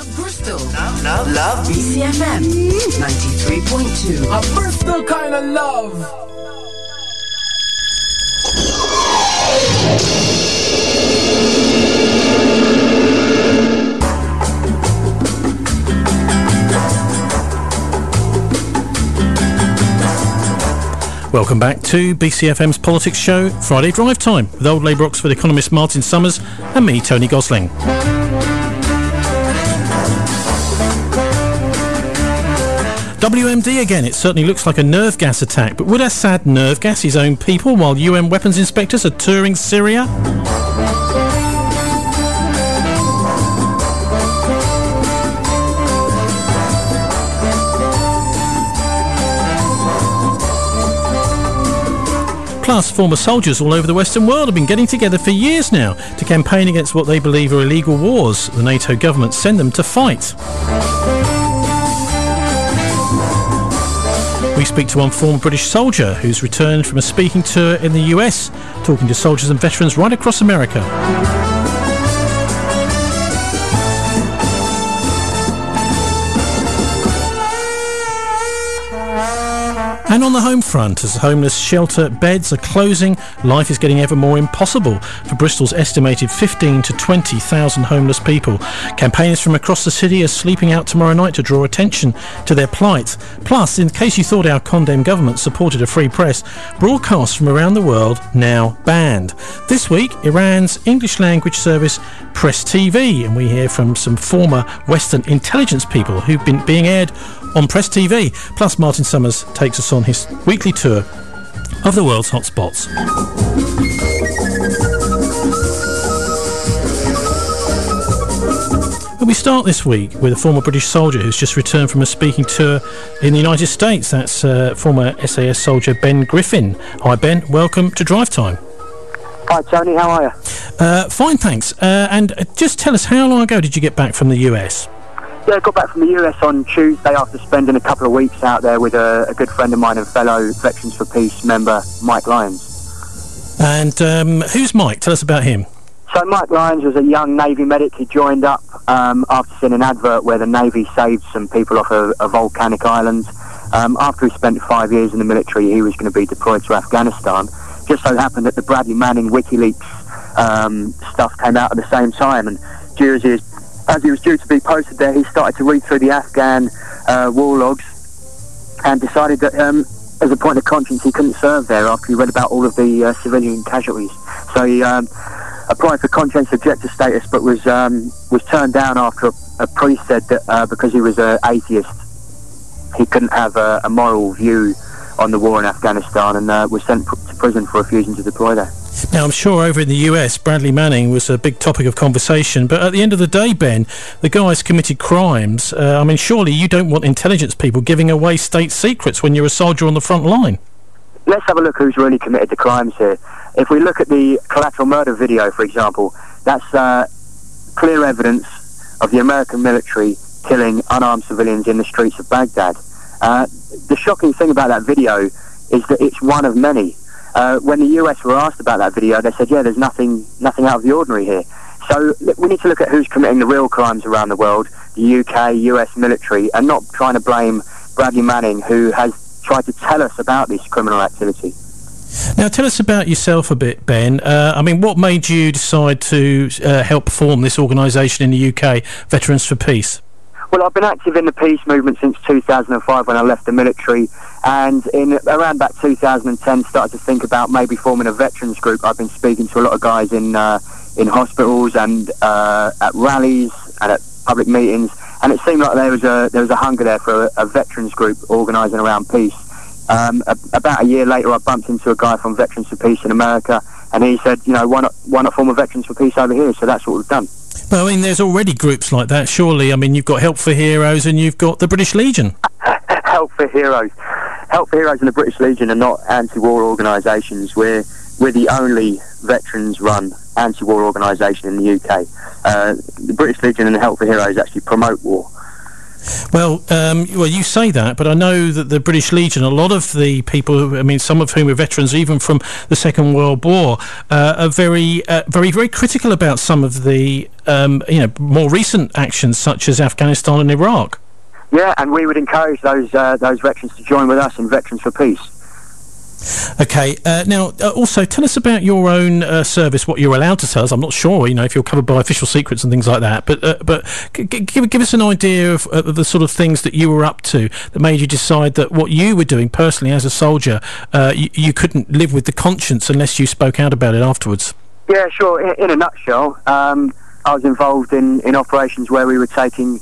Love Bristol. Love BCFM 93.2. A Bristol kind of love. Welcome back to BCFM's Politics Show, Friday Drive Time, with old Labour Oxford economist Martin Summers and me, Tony Gosling. WMD again. It certainly looks like a nerve gas attack, but would Assad nerve gas his own people while UN weapons inspectors are touring Syria? Plus, former soldiers all over the Western world have been getting together for years now to campaign against what they believe are illegal wars the NATO government send them to fight. We speak to one former British soldier who's returned from a speaking tour in the US, talking to soldiers and veterans right across America. And on the home front, as homeless shelter beds are closing, life is getting ever more impossible for Bristol's estimated 15 to 20,000 homeless people. Campaigners from across the city are sleeping out tomorrow night to draw attention to their plight. Plus, in case you thought our condemned government supported a free press, broadcasts from around the world now banned. This week, Iran's English language service Press TV, and we hear from some former Western intelligence people who've been being aired on Press TV. Plus, Martin Summers takes us on his weekly tour of the world's hotspots. Well, we start this week with a former British soldier who's just returned from a speaking tour in the United States. That's former SAS soldier Ben Griffin. Hi Ben, welcome to Drive Time. Hi Tony, how are you? Fine, thanks. And just tell us, how long ago did you get back from the US? Yeah, I got back from the US on Tuesday after spending a couple of weeks out there with a good friend of mine and fellow Veterans for Peace member, Mike Lyons. And who's Mike? Tell us about him. So Mike Lyons was a young Navy medic. He joined up after seeing an advert where the Navy saved some people off a volcanic island. After he spent 5 years in the military, he was going to be deployed to Afghanistan. Just so happened that the Bradley Manning WikiLeaks stuff came out at the same time, and as he was due to be posted there, he started to read through the Afghan war logs and decided that, as a point of conscience, he couldn't serve there after he read about all of the civilian casualties. So he applied for conscience objector status, but was turned down after a priest said that because he was an atheist, he couldn't have a moral view on the war in Afghanistan, and was sent to prison for refusing to deploy there. Now, I'm sure over in the US, Bradley Manning was a big topic of conversation, but at the end of the day, Ben, the guy's committed crimes. I mean, surely you don't want intelligence people giving away state secrets when you're a soldier on the front line. Let's have a look who's really committed the crimes here. If we look at the collateral murder video, for example, that's clear evidence of the American military killing unarmed civilians in the streets of Baghdad. The shocking thing about that video is that it's one of many. When the US were asked about that video, they said, yeah, there's nothing out of the ordinary here. So we need to look at who's committing the real crimes around the world, the UK, US military, and not trying to blame Bradley Manning, who has tried to tell us about this criminal activity. Now, tell us about yourself a bit, Ben. I mean, what made you decide to help form this organisation in the UK, Veterans for Peace? Well, I've been active in the peace movement since 2005 when I left the military, and in around about 2010 started to think about maybe forming a veterans group. I've been speaking to a lot of guys in hospitals and at rallies and at public meetings, and it seemed like there was a hunger there for a veterans group organising around peace. About a year later, I bumped into a guy from Veterans for Peace in America, and he said, you know, why not form a Veterans for Peace over here? So that's what we've done. Well, I mean, there's already groups like that, surely. I mean, you've got Help for Heroes and you've got the British Legion. Help for Heroes. Help for Heroes and the British Legion are not anti-war organisations. We're the only veterans-run anti-war organisation in the UK. The British Legion and the Help for Heroes actually promote war. Well, you say that, but I know that the British Legion, a lot of the people, I mean, some of whom are veterans even from the Second World War, are very, very critical about some of the, more recent actions such as Afghanistan and Iraq. Yeah, and we would encourage those veterans to join with us in Veterans for Peace. Okay. Now, also, tell us about your own service, what you're allowed to tell us. I'm not sure, if you're covered by official secrets and things like that, but give us an idea of the sort of things that you were up to that made you decide that what you were doing personally as a soldier, you couldn't live with the conscience unless you spoke out about it afterwards. Yeah, sure. In a nutshell, I was involved in operations where we were taking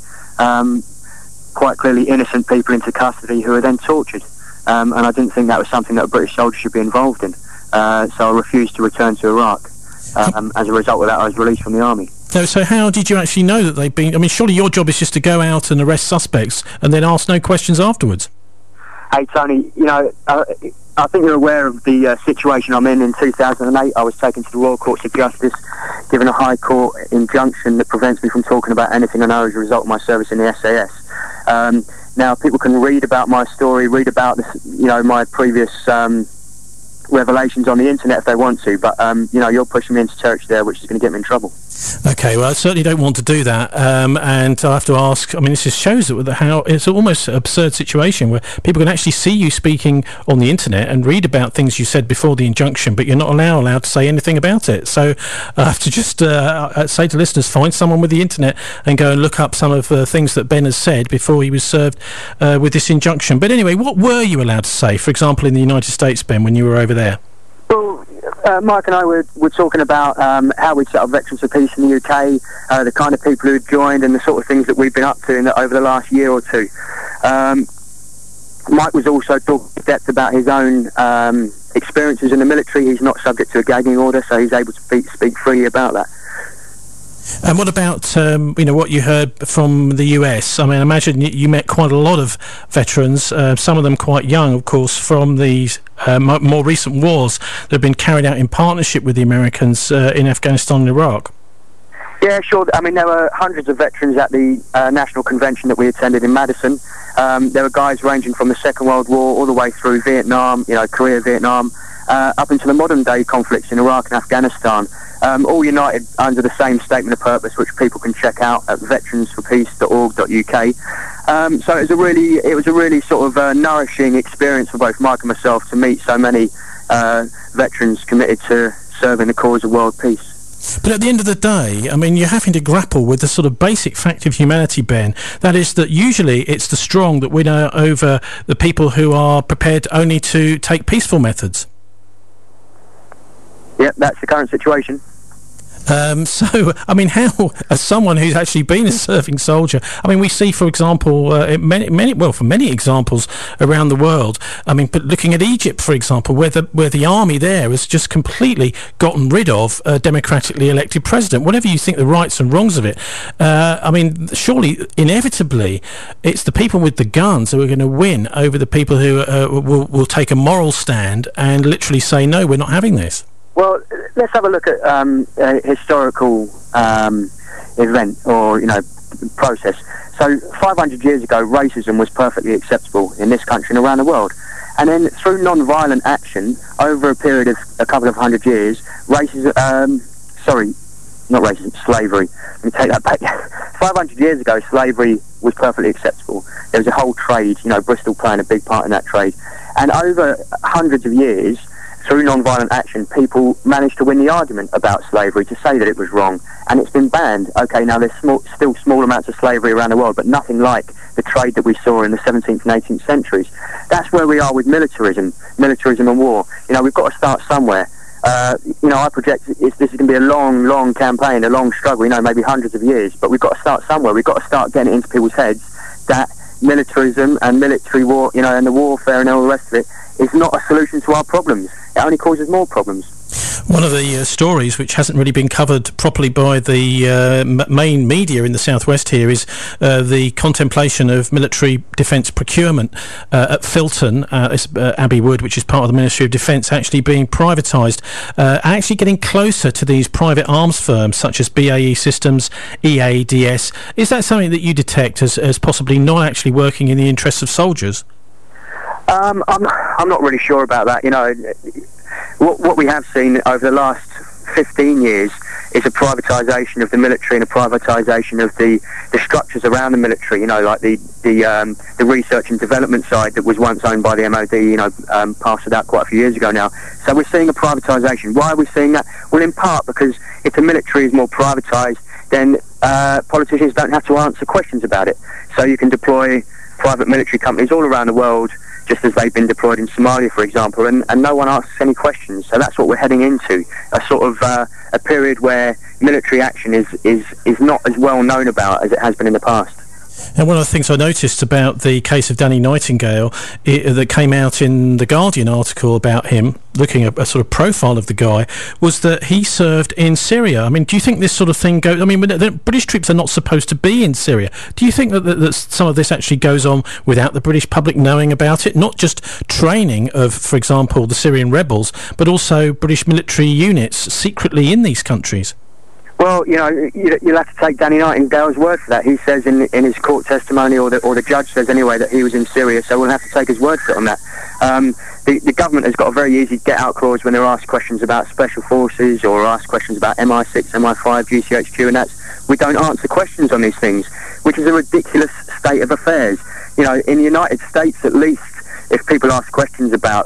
quite clearly innocent people into custody who were then tortured. And I didn't think that was something that a British soldier should be involved in. So I refused to return to Iraq. As a result of that, I was released from the army. So how did you actually know that they'd been... I mean, surely your job is just to go out and arrest suspects and then ask no questions afterwards. Hey, Tony, I think you're aware of the situation I'm in. In 2008, I was taken to the Royal Courts of Justice, given a High Court injunction that prevents me from talking about anything I know as a result of my service in the SAS. Now, people can read about my story, read about this, my previous revelations on the internet if they want to, but you're pushing me into territory there, which is going to get me in trouble. Okay, well, I certainly don't want to do that, and I have to ask, I mean, this just shows that how it's almost an absurd situation where people can actually see you speaking on the internet and read about things you said before the injunction, but you're not allowed to say anything about it. So I have to just say to listeners, find someone with the internet and go and look up some of the things that Ben has said before he was served with this injunction. But anyway, what were you allowed to say, for example, in the United States, Ben, when you were over there? Well, Mike and I were talking about how we'd set up Veterans for Peace in the UK, the kind of people who had joined and the sort of things that we've been up to over the last year or two. Mike was also talking in depth about his own experiences in the military. He's not subject to a gagging order, so he's able to speak freely about that. And what about, what you heard from the US? I mean, I imagine you met quite a lot of veterans, some of them quite young, of course, from these more recent wars that have been carried out in partnership with the Americans in Afghanistan and Iraq. Yeah, sure. I mean, there were hundreds of veterans at the National Convention that we attended in Madison. There were guys ranging from the Second World War all the way through Vietnam, Korea, Vietnam, up into the modern-day conflicts in Iraq and Afghanistan. All united under the same statement of purpose, which people can check out at veteransforpeace.org.uk. So it was a really sort of nourishing experience for both Mike and myself to meet so many veterans committed to serving the cause of world peace. But at the end of the day, I mean, you're having to grapple with the sort of basic fact of humanity, Ben. That is that usually it's the strong that win over the people who are prepared only to take peaceful methods. Yep, that's the current situation. So, I mean, how, as someone who's actually been a serving soldier, I mean, we see, for example, for many examples around the world, I mean, but looking at Egypt, for example, where the army there has just completely gotten rid of a democratically elected president. Whatever you think the rights and wrongs of it, I mean, surely, inevitably, it's the people with the guns who are going to win over the people who will take a moral stand and literally say, no, we're not having this. Well, let's have a look at a historical event or, process. So 500 years ago, racism was perfectly acceptable in this country and around the world. And then through non-violent action, over a period of a couple of hundred years, slavery. Let me take that back. 500 years ago, slavery was perfectly acceptable. There was a whole trade, Bristol playing a big part in that trade. And over hundreds of years, through non-violent action, people managed to win the argument about slavery, to say that it was wrong, and it's been banned. Okay, now there's still small amounts of slavery around the world, but nothing like the trade that we saw in the 17th and 18th centuries. That's where we are with militarism and war. We've got to start somewhere. I project this is going to be a long, long campaign, a long struggle, maybe hundreds of years, but we've got to start somewhere. We've got to start getting it into people's heads that militarism and military war, and the warfare and all the rest of it is not a solution to our problems. It only causes more problems. One of the stories which hasn't really been covered properly by the main media in the southwest here is the contemplation of military defence procurement at Filton, Abbey Wood, which is part of the Ministry of Defence, actually being privatised, actually getting closer to these private arms firms such as BAE Systems, EADS. Is that something that you detect as possibly not actually working in the interests of soldiers? I'm not really sure about that. You know, what we have seen over the last 15 years is a privatisation of the military and a privatisation of the structures around the military. You know, like the research and development side that was once owned by the MOD. You know, passed it out quite a few years ago now. So we're seeing a privatisation. Why are we seeing that? Well, in part because if the military is more privatised, then politicians don't have to answer questions about it. So you can deploy private military companies all around the world, just as they've been deployed in Somalia, for example, and no one asks any questions. So that's what we're heading into, a sort of a period where military action is not as well known about as it has been in the past. And one of the things I noticed about the case of Danny Nightingale that came out in the Guardian article about him, looking at a sort of profile of the guy, was that he served in Syria. I mean, do you think this sort of thing goes... I mean, the British troops are not supposed to be in Syria. Do you think that some of this actually goes on without the British public knowing about it? Not just training of, for example, the Syrian rebels, but also British military units secretly in these countries? Well, you know, you'll have to take Danny Nightingale's word for that. He says in his court testimony, or the judge says anyway, that he was in Syria, so we'll have to take his word for it on that. The government has got a very easy get-out clause when they're asked questions about special forces or asked questions about MI6, MI5, GCHQ, and we don't answer questions on these things, which is a ridiculous state of affairs. You know, in the United States, at least, if people ask questions about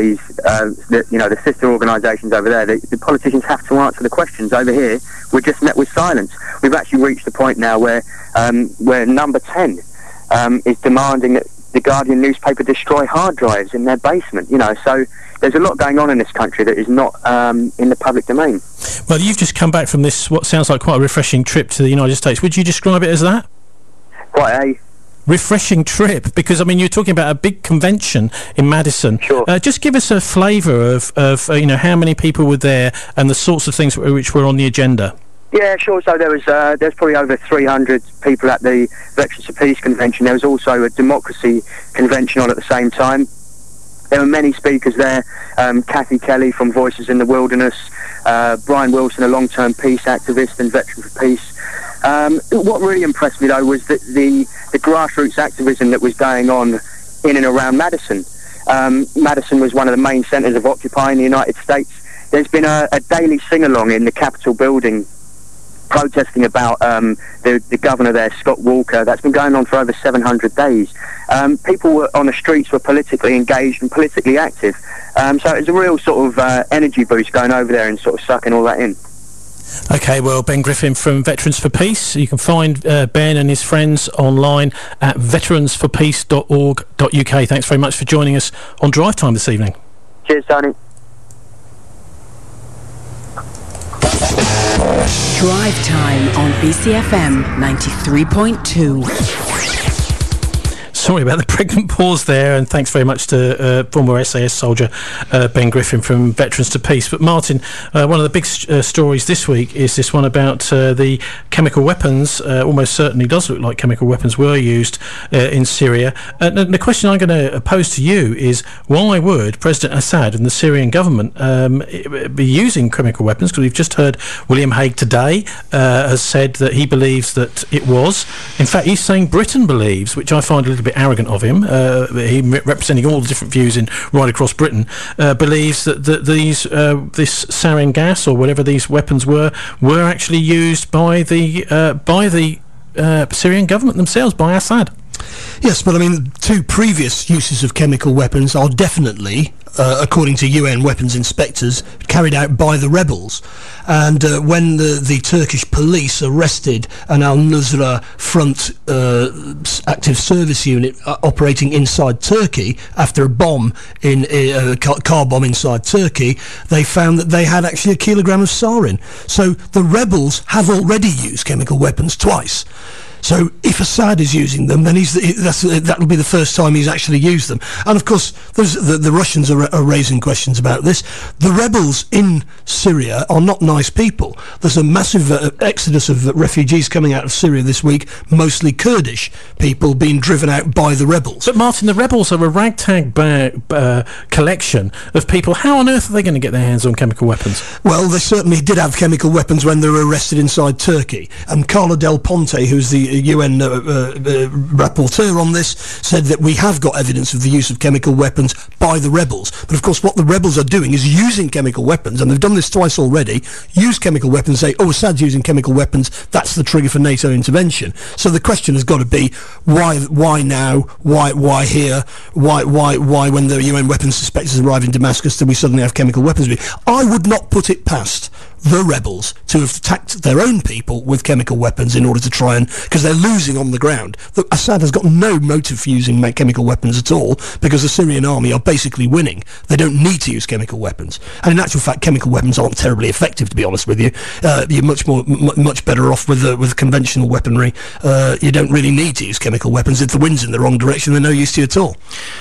the sister organisations over there, the politicians have to answer the questions. Over here, we're just met with silence. We've actually reached the point now where Number 10 is demanding that the Guardian newspaper destroy hard drives in their basement. You know, so there's a lot going on in this country that is not in the public domain. Well, you've just come back from this, what sounds like quite a refreshing trip to the United States. Would you describe it as that? Quite a refreshing trip, because I mean you're talking about a big convention in Madison. Sure. Just give us a flavour of you know, how many people were there and the sorts of things which were on the agenda. Yeah, sure. So there's probably over 300 people at the Veterans for Peace convention. There was also a democracy convention on at the same time. There were many speakers there. Kathy Kelly from Voices in the Wilderness, Brian Wilson, a long-term peace activist and veteran for peace. What really impressed me, though, was that the grassroots activism that was going on in and around Madison. Madison was one of the main centres of Occupy in the United States. There's been a daily sing-along in the Capitol building protesting about the governor there, Scott Walker. That's been going on for over 700 days. People on the streets were politically engaged and politically active. So it was a real sort of energy boost going over there and sort of sucking all that in. OK, well, Ben Griffin from Veterans for Peace. You can find Ben and his friends online at veteransforpeace.org.uk. Thanks very much for joining us on Drive Time this evening. Cheers, Tony. Drive Time on BCFM 93.2. Sorry about the pregnant pause there, and thanks very much to former SAS soldier Ben Griffin from Veterans to Peace. But Martin, one of the big stories this week is this one about the chemical weapons. Almost certainly does look like chemical weapons were used in Syria. The question I'm going to pose to you is, why would President Assad and the Syrian government be using chemical weapons? Because we've just heard William Hague today has said that he believes that it was. In fact, he's saying Britain believes, which I find a little bit arrogant of him. He representing all the different views in right across Britain, believes that these this sarin gas or whatever these weapons were actually used by the Syrian government themselves, by Assad. Yes, but I mean, two previous uses of chemical weapons are definitely, according to UN weapons inspectors, carried out by the rebels. And when the Turkish police arrested an Al-Nusra Front active service unit operating inside Turkey after a bomb, a car bomb inside Turkey, they found that they had actually 1 kilogram of sarin. So the rebels have already used chemical weapons twice. So if Assad is using them, then that'll be the first time he's actually used them. And of course, the Russians are raising questions about this. The rebels in Syria are not nice people. There's a massive exodus of refugees coming out of Syria this week, mostly Kurdish people being driven out by the rebels. But Martin, the rebels are a ragtag collection of people. How on earth are they going to get their hands on chemical weapons? Well, they certainly did have chemical weapons when they were arrested inside Turkey. And Carla Del Ponte, who's the UN rapporteur on this, said that we have got evidence of the use of chemical weapons by the rebels. But of course what the rebels are doing is using chemical weapons, and they've done this twice already, use chemical weapons, say, oh, Assad's using chemical weapons, that's the trigger for NATO intervention. So the question has got to be, why now? Why here? Why when the UN weapons inspectors arrive in Damascus do we suddenly have chemical weapons? I would not put it past the rebels to have attacked their own people with chemical weapons in order to try and... because they're losing on the ground. Assad has got no motive for using chemical weapons at all, because the Syrian army are basically winning. They don't need to use chemical weapons. And in actual fact, chemical weapons aren't terribly effective, to be honest with you. You're much better off with conventional weaponry. You don't really need to use chemical weapons. If the wind's in the wrong direction, they're no use to you at all.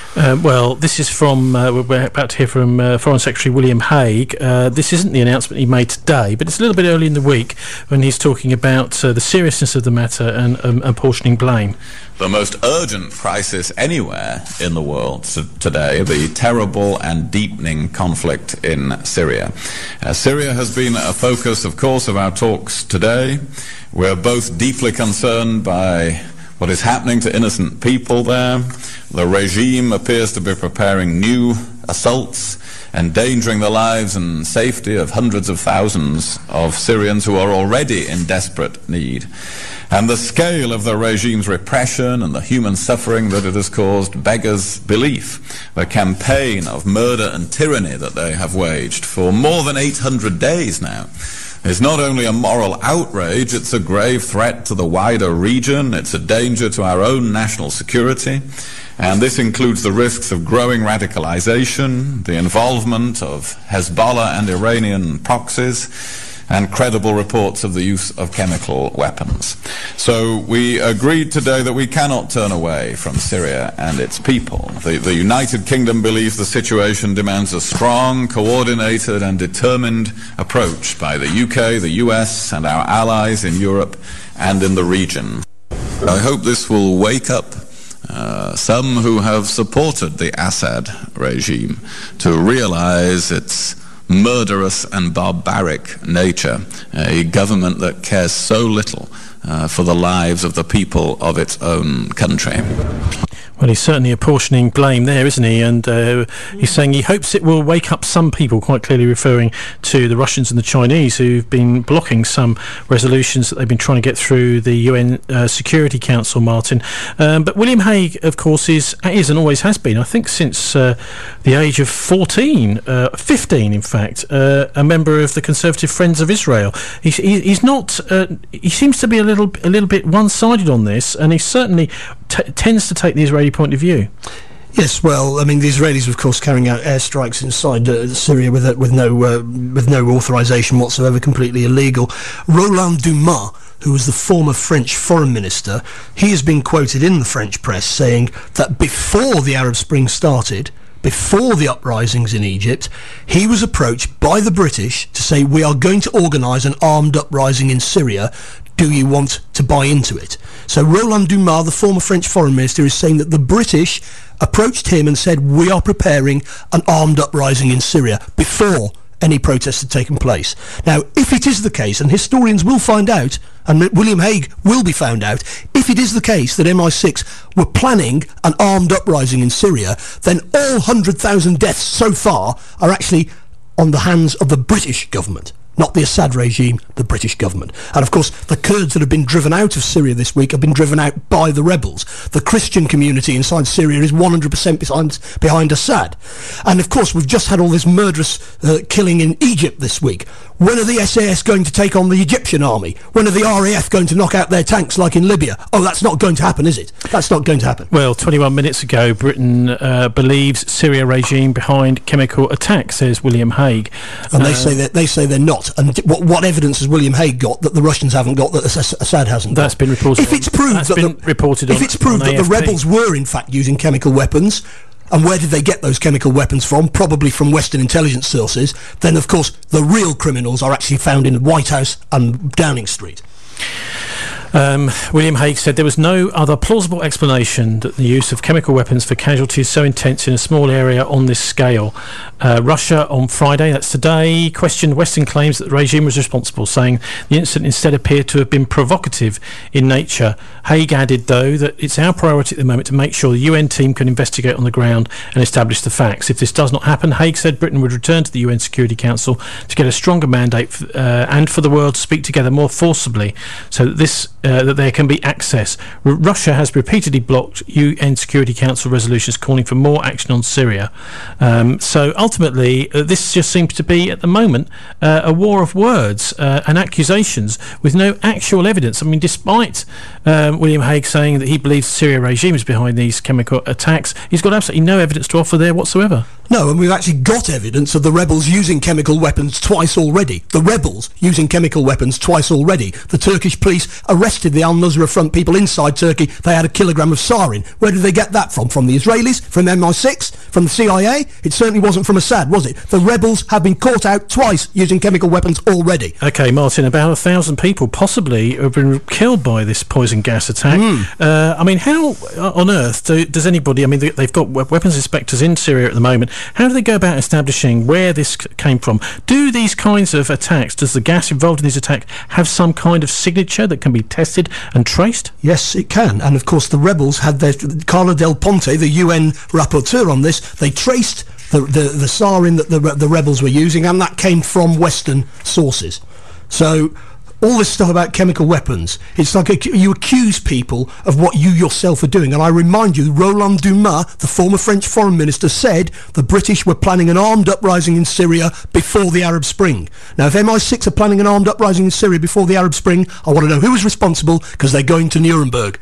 Well, this is from... we're about to hear from Foreign Secretary William Hague. This isn't the announcement he made today, but it's a little bit early in the week when he's talking about the seriousness of the matter and apportioning blame. The most urgent crisis anywhere in the world today, the terrible and deepening conflict in Syria. Syria has been a focus, of course, of our talks today. We're both deeply concerned by what is happening to innocent people there. The regime appears to be preparing new assaults, endangering the lives and safety of hundreds of thousands of Syrians who are already in desperate need. And the scale of the regime's repression and the human suffering that it has caused beggars belief. The campaign of murder and tyranny that they have waged for more than 800 days now is not only a moral outrage, it's a grave threat to the wider region, it's a danger to our own national security. And this includes the risks of growing radicalization, the involvement of Hezbollah and Iranian proxies, and credible reports of the use of chemical weapons. So we agreed today that we cannot turn away from Syria and its people. The United Kingdom believes the situation demands a strong, coordinated and determined approach by the UK, the US and our allies in Europe and in the region. I hope this will wake up some who have supported the Assad regime to realize its murderous and barbaric nature, a government that cares so little for the lives of the people of its own country. Well, he's certainly apportioning blame there, isn't he? And he's saying he hopes it will wake up some people, quite clearly referring to the Russians and the Chinese, who've been blocking some resolutions that they've been trying to get through the UN Security Council, Martin. But William Hague, of course, is and always has been, I think since the age of 15 in fact, a member of the Conservative Friends of Israel. He's not... he seems to be a little bit one-sided on this, and he certainly tends to take the Israeli point of view. Yes, well, I mean, the Israelis, of course, carrying out airstrikes inside Syria with no authorization whatsoever, completely illegal. Roland Dumas, who was the former French foreign minister, he has been quoted in the French press saying that before the Arab Spring started, before the uprisings in Egypt, he was approached by the British to say, we are going to organise an armed uprising in Syria. Do you want to buy into it? So Roland Dumas, the former French foreign minister, is saying that the British approached him and said, we are preparing an armed uprising in Syria before any protests had taken place. Now, if it is the case, and historians will find out, and William Hague will be found out, if it is the case that MI6 were planning an armed uprising in Syria, then all 100,000 deaths so far are actually on the hands of the British government. Not the Assad regime, the British government. And of course, the Kurds that have been driven out of Syria this week have been driven out by the rebels. The Christian community inside Syria is 100% behind Assad. And of course, we've just had all this murderous killing in Egypt this week. When are the SAS going to take on the Egyptian army? When are the RAF going to knock out their tanks like in Libya? Oh, that's not going to happen, is it? That's not going to happen. Well, 21 minutes ago, Britain believes Syria regime behind chemical attack, says William Hague. And they say they're not. got, and what evidence has William Hague got that the Russians haven't got, that Assad hasn't got? That's been reported. If it's proved that the rebels were in fact using chemical weapons, and where did they get those chemical weapons from? Probably from Western intelligence sources. Then, of course, the real criminals are actually found in the White House and Downing Street. William Hague said there was no other plausible explanation that the use of chemical weapons for casualties so intense in a small area on this scale. Russia on Friday, that's today, questioned Western claims that the regime was responsible, saying the incident instead appeared to have been provocative in nature. Hague added, though, that it's our priority at the moment to make sure the UN team can investigate on the ground and establish the facts. If this does not happen, Hague said Britain would return to the UN Security Council to get a stronger mandate and for the world to speak together more forcibly so that that there can be access. Russia has repeatedly blocked UN Security Council resolutions calling for more action on Syria. So ultimately, this just seems to be, at the moment, a war of words and accusations with no actual evidence. I mean, despite William Hague saying that he believes the Syria regime is behind these chemical attacks, he's got absolutely no evidence to offer there whatsoever. No, and we've actually got evidence of the rebels using chemical weapons twice already. The rebels using chemical weapons twice already. The Turkish police arrested the Al-Nusra Front people inside Turkey. They had a kilogram of sarin. Where did they get that from? From the Israelis? From MI6? From the CIA? It certainly wasn't from Assad, was it? The rebels have been caught out twice using chemical weapons already. OK, Martin, about 1,000 people possibly have been killed by this poison gas attack. I mean, how on earth does anybody... I mean, they've got weapons inspectors in Syria at the moment. How do they go about establishing where this came from? Do these kinds of attacks, does the gas involved in these attacks have some kind of signature that can be tested and traced? Yes, it can. And of course, the rebels had their... Carla Del Ponte, the UN rapporteur on this, they traced the sarin that the rebels were using, and that came from Western sources. So... all this stuff about chemical weapons, it's like you accuse people of what you yourself are doing. And I remind you, Roland Dumas, the former French foreign minister, said the British were planning an armed uprising in Syria before the Arab Spring. Now, if MI6 are planning an armed uprising in Syria before the Arab Spring, I want to know who is responsible, because they're going to Nuremberg.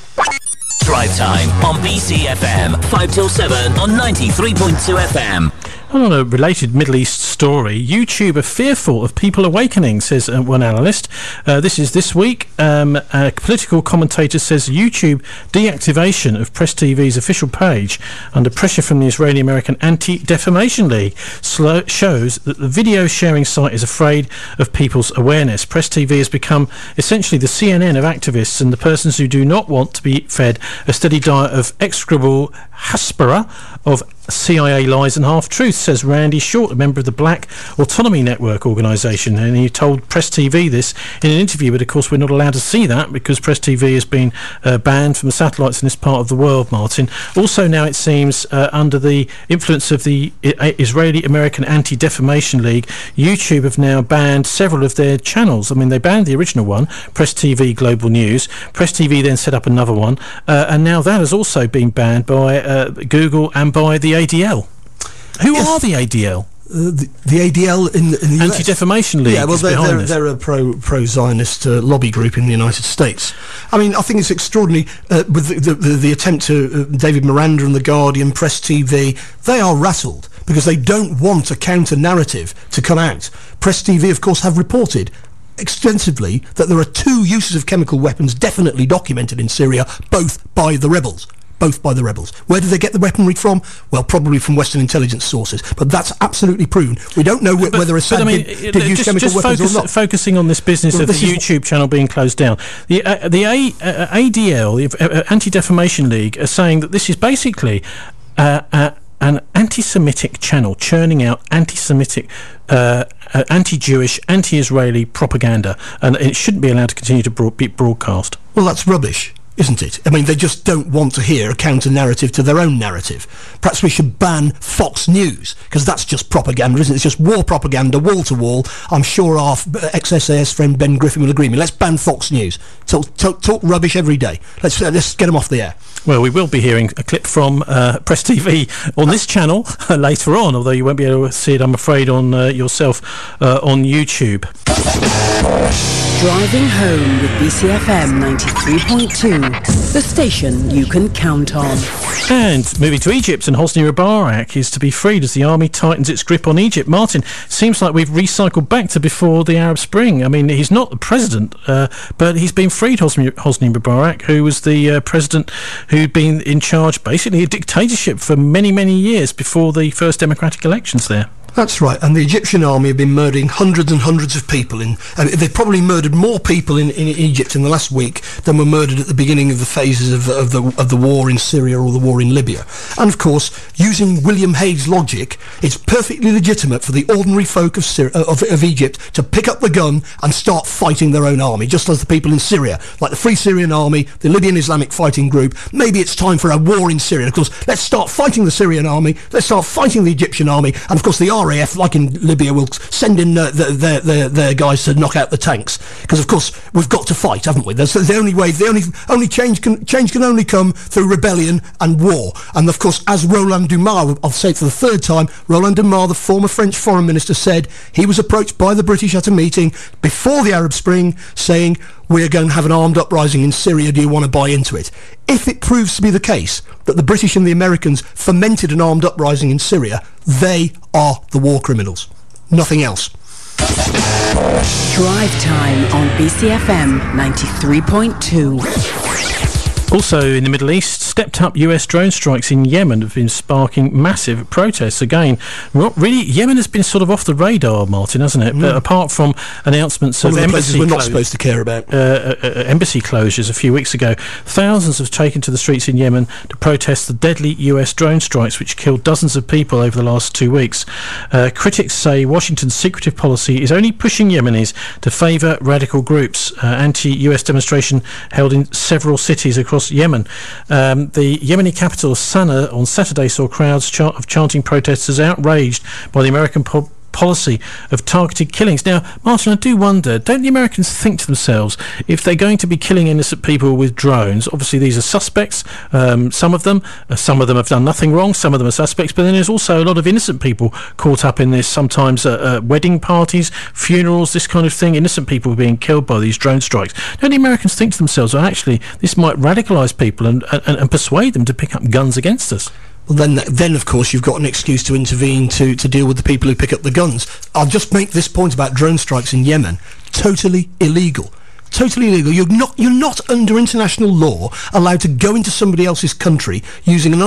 Drive Time on BCFM, 5 till 7 on 93.2 FM. On a related Middle East story, YouTube are fearful of people awakening, says one analyst. This is this week. A political commentator says YouTube deactivation of Press TV's official page under pressure from the Israeli-American Anti-Defamation League shows that the video sharing site is afraid of people's awareness. Press TV has become essentially the CNN of activists and the persons who do not want to be fed a steady diet of execrable haspera of CIA lies and half-truths, says Randy Short, a member of the Black Autonomy Network organisation, and he told Press TV this in an interview, but of course we're not allowed to see that because Press TV has been banned from the satellites in this part of the world, Martin. Also now it seems under the influence of the Israeli-American Anti-Defamation League, YouTube have now banned several of their channels. I mean, they banned the original one, Press TV Global News. Press TV then set up another one, and now that has also been banned by Google and by the ADL. Who are the ADL? The ADL in the US. Anti-Defamation League. Yeah, well, they're a pro-Zionist lobby group in the United States. I mean, I think it's extraordinary with the attempt to David Miranda and The Guardian, Press TV. They are rattled because they don't want a counter-narrative to come out. Press TV, of course, have reported extensively that there are 2 uses of chemical weapons definitely documented in Syria, both by the rebels. Where did they get the weaponry from? Well, probably from Western intelligence sources, but that's absolutely proven. We don't know whether Assad did use chemical weapons or not. Focusing on this business of the YouTube channel being closed down, the ADL, the Anti-Defamation League, are saying that this is basically an anti-Semitic channel churning out anti-Semitic, anti-Jewish, anti-Israeli propaganda, and it shouldn't be allowed to continue to be broadcast. Well, that's rubbish, isn't it? I mean, they just don't want to hear a counter-narrative to their own narrative. Perhaps we should ban Fox News, because that's just propaganda, isn't it? It's just war propaganda, wall-to-wall. I'm sure our ex-SAS friend Ben Griffin will agree with me. Let's ban Fox News. Talk rubbish every day. Let's get them off the air. Well, we will be hearing a clip from Press TV on this channel later on, although you won't be able to see it, I'm afraid, on yourself on YouTube. Driving home with BCFM 93.2, the station you can count on. And moving to Egypt, and Hosni Mubarak is to be freed as the army tightens its grip on Egypt. Martin, seems like we've recycled back to before the Arab Spring. I mean, he's not the president, but he's been freed, Hosni Mubarak, who was the president who'd been in charge, basically a dictatorship for many, many years before the first democratic elections there. That's right, and the Egyptian army have been murdering hundreds and hundreds of people. They've probably murdered more people in Egypt in the last week than were murdered at the beginning of the phases of the war in Syria or the war in Libya. And of course, using William Hague's logic, it's perfectly legitimate for the ordinary folk of Egypt to pick up the gun and start fighting their own army, just as the people in Syria, like the Free Syrian Army, the Libyan Islamic Fighting Group. Maybe it's time for a war in Syria. Of course, let's start fighting the Syrian army, let's start fighting the Egyptian army, and of course the RAF, like in Libya, will send in their guys to knock out the tanks, because of course we've got to fight, haven't we? That's the only way. The only change can only come through rebellion and war. And of course, as Roland Dumas, I'll say it for the third time, Roland Dumas, the former French foreign minister, said he was approached by the British at a meeting before the Arab Spring, saying, "We're going to have an armed uprising in Syria, do you want to buy into it?" If it proves to be the case that the British and the Americans fomented an armed uprising in Syria, they are the war criminals. Nothing else. Drive Time on BCFM 93.2. Also in the Middle East, stepped up US drone strikes in Yemen have been sparking massive protests. Again, really, Yemen has been sort of off the radar, Martin, hasn't it? But apart from announcements of embassy we're not supposed to care about. Embassy closures a few weeks ago, thousands have taken to the streets in Yemen to protest the deadly US drone strikes which killed dozens of people over the last 2 weeks. Critics say Washington's secretive policy is only pushing Yemenis to favour radical groups. Anti-US demonstration held in several cities across Yemen. The Yemeni capital Sana'a on Saturday saw crowds of chanting protesters outraged by the American policy of targeted killings. Now, Martin, I do wonder, don't the Americans think to themselves, if they're going to be killing innocent people with drones, obviously these are suspects, some of them have done nothing wrong, some of them are suspects, but then there's also a lot of innocent people caught up in this, sometimes wedding parties, funerals, this kind of thing, innocent people being killed by these drone strikes. Don't the Americans think to themselves, well, actually, this might radicalise people and persuade them to pick up guns against us? Well, then of course you've got an excuse to intervene to deal with the people who pick up the guns. I'll just make this point about drone strikes in Yemen. Totally illegal. Totally illegal. You're not under international law allowed to go into somebody else's country using an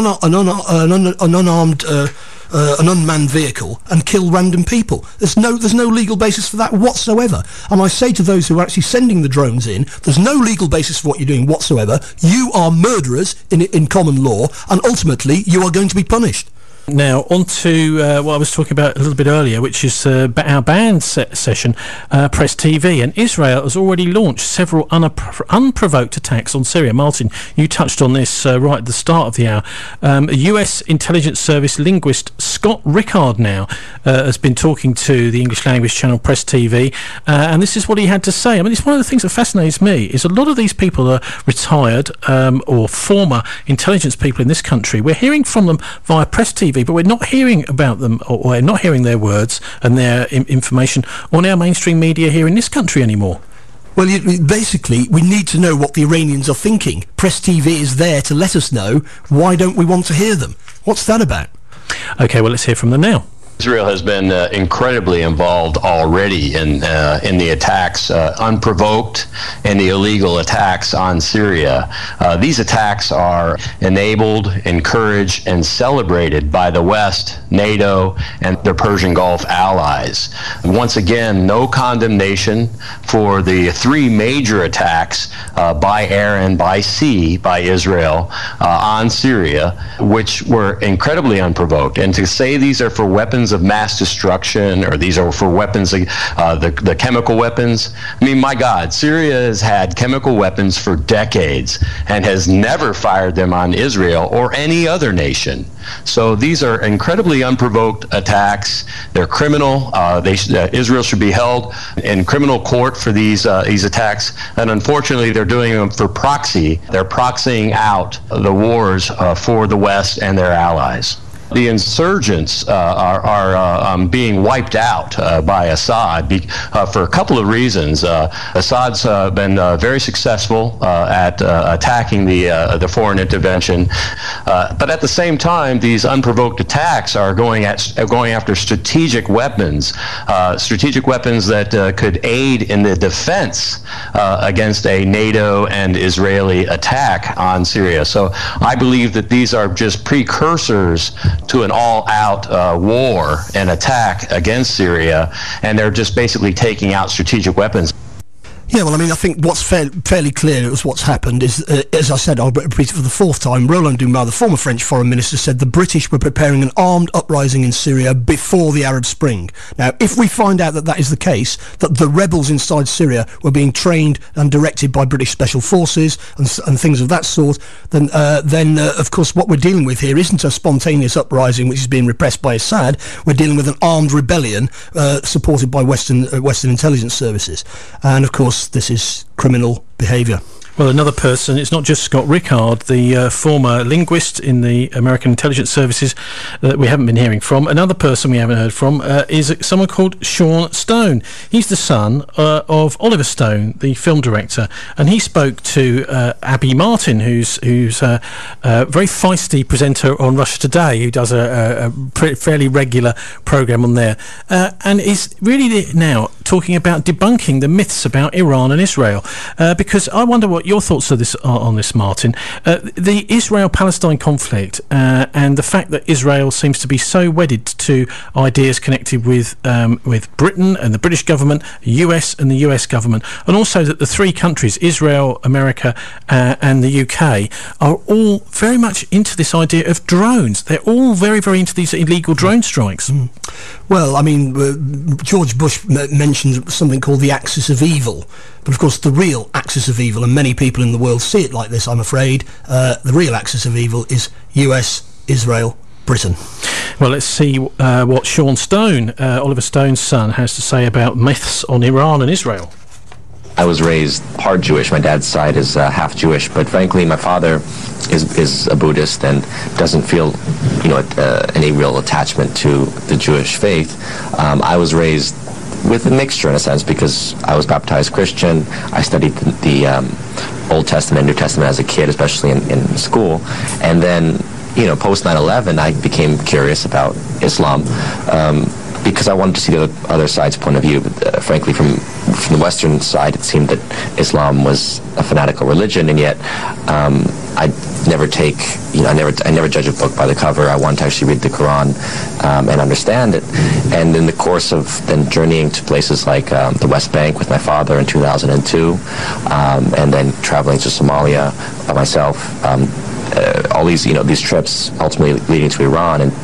unmanned vehicle and kill random people. There's no legal basis for that whatsoever. And I say to those who are actually sending the drones in, there's no legal basis for what you're doing whatsoever. You are murderers in common law, and ultimately you are going to be punished. Now, on to what I was talking about a little bit earlier, which is our band session, Press TV. And Israel has already launched several unprovoked attacks on Syria. Martin, you touched on this right at the start of the hour. A US intelligence service linguist, Scott Rickard, now has been talking to the English language channel Press TV. And this is what he had to say. I mean, it's one of the things that fascinates me, is a lot of these people are retired or former intelligence people in this country. We're hearing from them via Press TV, but we're not hearing about them, or we're not hearing their words and their information on our mainstream media here in this country anymore. Well, basically, we need to know what the Iranians are thinking. Press TV is there to let us know. Why don't we want to hear them? What's that about? OK, well, let's hear from them now. Israel has been incredibly involved already in the attacks, unprovoked, and the illegal attacks on Syria. These attacks are enabled, encouraged, and celebrated by the West, NATO, and their Persian Gulf allies. Once again, no condemnation for the three major attacks by air and by sea by Israel on Syria, which were incredibly unprovoked. And to say these are for weapons of mass destruction, or these are for weapons, the chemical weapons. I mean, my God, Syria has had chemical weapons for decades and has never fired them on Israel or any other nation. So these are incredibly unprovoked attacks. They're criminal. Israel should be held in criminal court for these attacks. And unfortunately, they're doing them for proxy. They're proxying out the wars for the West and their allies. The insurgents are being wiped out by Assad for a couple of reasons. Assad's been very successful at attacking the foreign intervention, but at the same time, these unprovoked attacks are going after strategic weapons that could aid in the defense against a NATO and Israeli attack on Syria. So I believe that these are just precursors to an all-out war and attack against Syria, and they're just basically taking out strategic weapons. Yeah, well, I mean, I think what's fairly clear is what's happened is, as I said, I'll repeat it for the fourth time, Roland Dumas, the former French foreign minister, said the British were preparing an armed uprising in Syria before the Arab Spring. Now, if we find out that that is the case, that the rebels inside Syria were being trained and directed by British special forces and things of that sort, then of course, what we're dealing with here isn't a spontaneous uprising which is being repressed by Assad. We're dealing with an armed rebellion supported by Western intelligence services. And, of course, this is criminal behaviour. Well, another person, it's not just Scott Rickard, the former linguist in the American intelligence services that we haven't been hearing from. Another person we haven't heard from is someone called Sean Stone. He's the son of Oliver Stone, the film director, and he spoke to Abby Martin, who's a very feisty presenter on Russia Today, who does a fairly regular programme on there, and is really now talking about debunking the myths about Iran and Israel, because I wonder what your thoughts are on this, Martin. The Israel-Palestine conflict and the fact that Israel seems to be so wedded to ideas connected with Britain and the British government, US and the US government, and also that the three countries, Israel, America and the UK, are all very much into this idea of drones. They're all very, very into these illegal drone strikes. Well, I mean, George Bush mentioned something called the axis of evil. But of course, the real axis of evil, and many people in the world see it like this, I'm afraid, the real axis of evil is US, Israel, Britain. Well, let's see what Sean Stone, Oliver Stone's son, has to say about myths on Iran and Israel. I was raised part Jewish. My dad's side is half Jewish, but frankly, my father is a Buddhist and doesn't feel, any real attachment to the Jewish faith. I was raised with a mixture in a sense because I was baptized Christian. I studied the Old Testament, New Testament as a kid, especially in school, and then post 9/11, I became curious about Islam. Because I wanted to see the other side's point of view. But frankly, from the Western side, it seemed that Islam was a fanatical religion, and yet I never judge a book by the cover. I want to actually read the Quran and understand it. And in the course of then journeying to places like the West Bank with my father in 2002, and then traveling to Somalia by myself, all these trips ultimately leading to Iran in